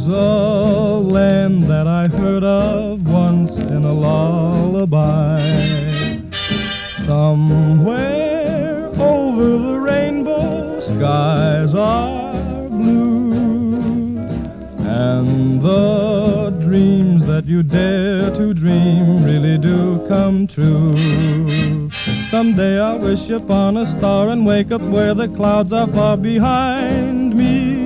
There's a land that I heard of once in a lullaby. Somewhere over the rainbow, skies are blue, and the dreams that you dare to dream really do come true. Someday I'll wish upon a star and wake up where the clouds are far behind me,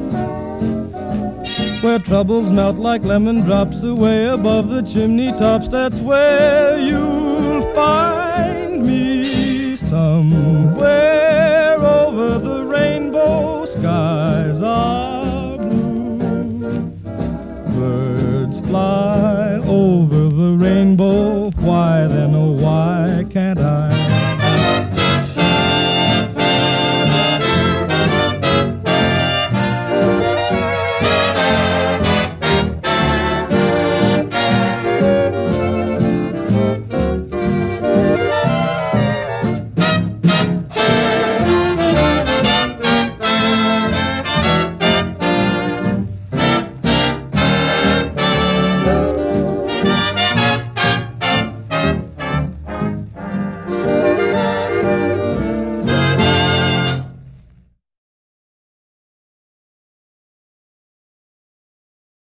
where troubles melt like lemon drops away above the chimney tops. That's where you'll find me somewhere